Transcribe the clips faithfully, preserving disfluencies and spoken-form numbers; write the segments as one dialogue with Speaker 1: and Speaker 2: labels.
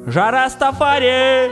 Speaker 1: Жарастафари.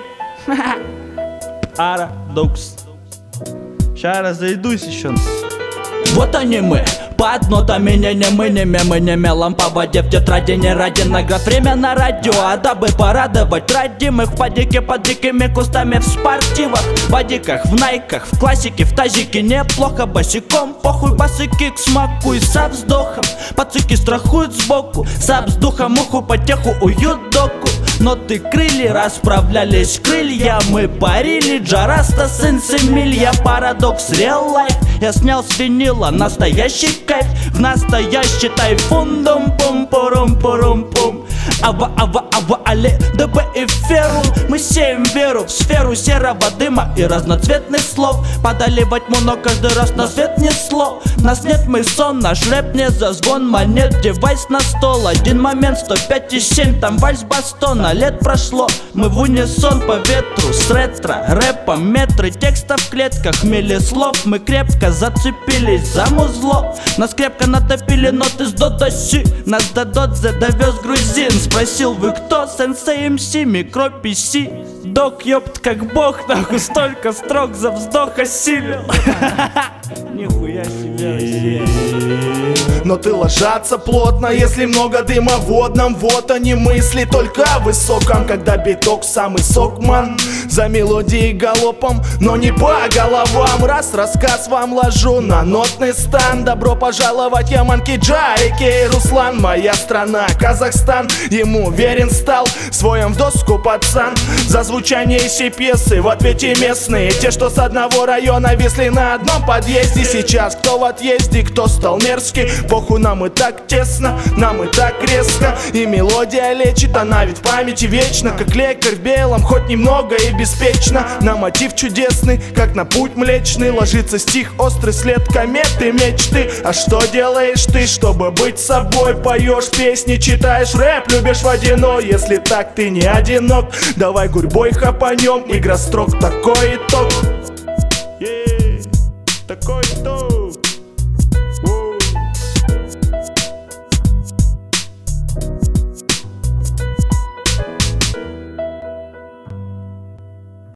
Speaker 1: Арадокс. Сейчас разойдусь еще.
Speaker 2: Вот они мы, под нотами не не мы не ме, мы не мелом по воде в тетради не ради наград. Время на радио, а дабы порадовать родимых в падике под дикими кустами в спортивах, в бодиках, в найках, в классике, в тазике неплохо босиком. Похуй басы кик смакуй со вздохом, пацыки страхуют сбоку, со вздохом уху потеху уют доку. Но ты крылья расправлялись крылья, мы парили. Джараста, сын Семилья, парадокс, real life. Я снял с винила настоящий кайф, в настоящий тайфун. Дум пум пурум пурум пум. Ава ава ава але ДБ и ферул. Мы сеем веру в сферу серого дыма и разноцветных слов. Подоливать моно каждый раз на свет несло. Нас нет, мы сон, наш рэп не зазвон монет. Девайс на стол, один момент, сто пять и семь, там вальс бастона. Лет прошло, мы в унисон по ветру с ретро рэпом, метры текста в клетках, мили слов. Мы крепко зацепились за музло, нас крепко натопили ноты с до до си. Нас до додзе довез грузин, спросил: вы кто? Сенсей МС, микро пи си. Док, ёпт, как бог, нахуй столько строк за вздох осилил. Нихуя себе Россия.
Speaker 3: Но ты ложатся плотно, если много дыма в водном. Вот они мысли только о высоком, когда биток самый сок, ман. За мелодией галопом, но не по головам. Раз рассказ вам ложу на нотный стан. Добро пожаловать, я Манки Джарики, Руслан. Моя страна, Казахстан, ему верен стал, своем в доску пацан. За звучание сей пьесы в ответе местные, те, что с одного района висли на одном подъезде. Сейчас кто в отъезде, кто стал мерзкий, похуй, нам и так тесно, нам и так резко. И мелодия лечит, она ведь в памяти вечно, как лекарь в белом, хоть немного и беспечно. На мотив чудесный, как на путь млечный, ложится стих, острый след кометы мечты. А что делаешь ты, чтобы быть собой? Поешь песни, читаешь рэп, любишь водяной. Если так, ты не одинок, давай гурьбой хапанем. Игра строк, такой итог.
Speaker 1: Yeah, такой итог.